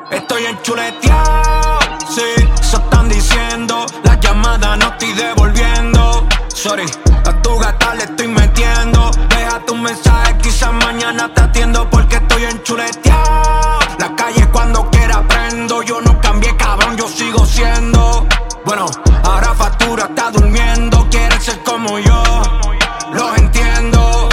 Estoy enchuleteado, sí, se están diciendo. Las llamadas no estoy devolviendo. Sorry, a tu gata le estoy metiendo. Deja tu mensaje, quizás mañana te atiendo porque estoy enchuleteado. La calle cuando quiera prendo. Yo no cambié, cabrón, yo sigo siendo. Bueno, ahora factura, está durmiendo. Quiere ser como yo, los entiendo.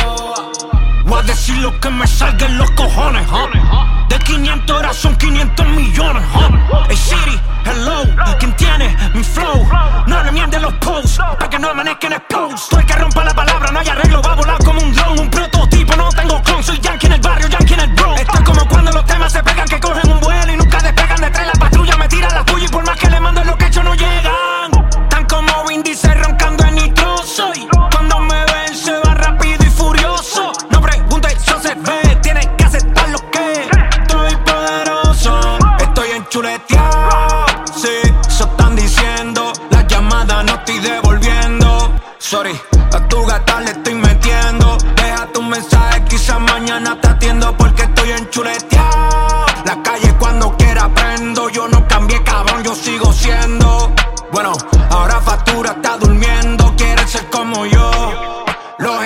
Voy a decir lo que me salga en los cojones, De 500 horas son 500 millones, Hey Siri, hello, ¿quién tiene mi flow? No le mienten los posts, pa' que no amanezcan exposed. Tú el que rompa la palabra, no hay arreglo, va a volar como un drone. Un prototipo, no tengo clon, soy yankee en el barrio, yankee en el bro. Esto es como cuando los temas se pegan, que cogen un vuelo y nunca despegan. Detrás la patrulla me tira la puya y por más que le mando lo que he hecho no llegan. Tan como Vin Diesel roncando en nitro soy. Cuando me ven se va rápido y furioso. No preguntes, eso se ve, tienes que aceptar lo que estoy poderoso. Estoy enchuleteado, sí, se están diciendo. Las llamadas no estoy devolviendo. Sorry, a tu gata le estoy metiendo. Deja tu mensaje, quizás mañana te atiendo porque estoy enchuleteado. La calle cuando quiera prendo. Yo no cambié, cabrón, yo sigo siendo. Bueno, ahora factura, está durmiendo. Quiere ser como yo, los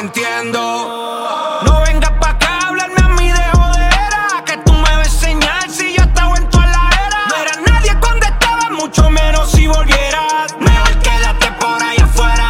entiendo. No vengas pa' acá a hablarme a mí de jodera, que tú me ves señal si yo estaba en toda la era. No eras nadie cuando estabas, mucho menos si volvieras. Mejor quédate por ahí afuera.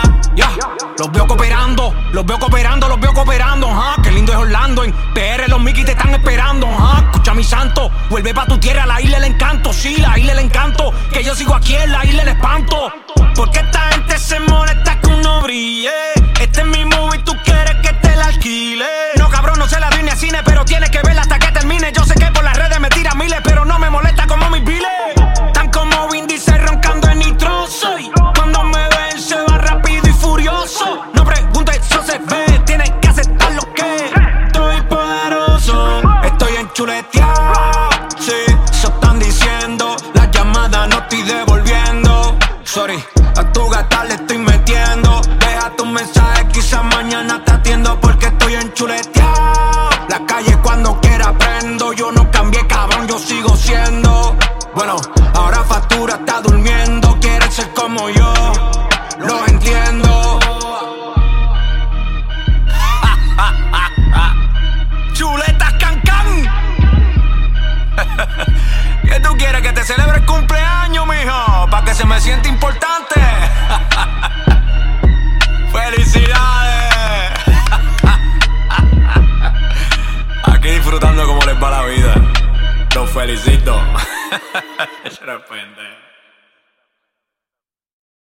Los veo cooperando, los veo cooperando, los veo cooperando, Qué lindo es Orlando, en PR los Mickey te están esperando, Escucha mi santo, vuelve pa' tu tierra, la isla del encanto. Sí, la isla del encanto, que yo sigo aquí en la isla del espanto. Porque esta gente se molesta que uno brille. Este es mi movie, tú quieres que te la alquile. No, cabrón, no se la doy ni a cine, pero tienes que verla hasta que termine. Yo sé que por las redes me tiran miles, pero no me molesta como mis biles. Tan como Vin Diesel roncando en nitro soy. Cuando me ven se va rápido y furioso. No preguntes, eso se ve, tienes que aceptar lo que estoy poderoso. Estoy enchuleteado, sí, se están diciendo. Las llamadas no estoy devolviendo. Sorry, a tu gata le estoy metiendo. Deja tu mensaje, quizás mañana te atiendo porque estoy enchuleteado. La calle cuando quiera prendo. Yo no cambié, cabrón, yo sigo siendo. Bueno, ahora factura, está durmiendo. Quiere ser como yo, los entiendo. Chuletas cancán. ¿Qué tú quieres? Que te celebre el cumpleaños, mijo, pa' que se me sienta importante. ¡Felicidades! Aquí disfrutando como les va la vida. Los felicito. Eres pendejo.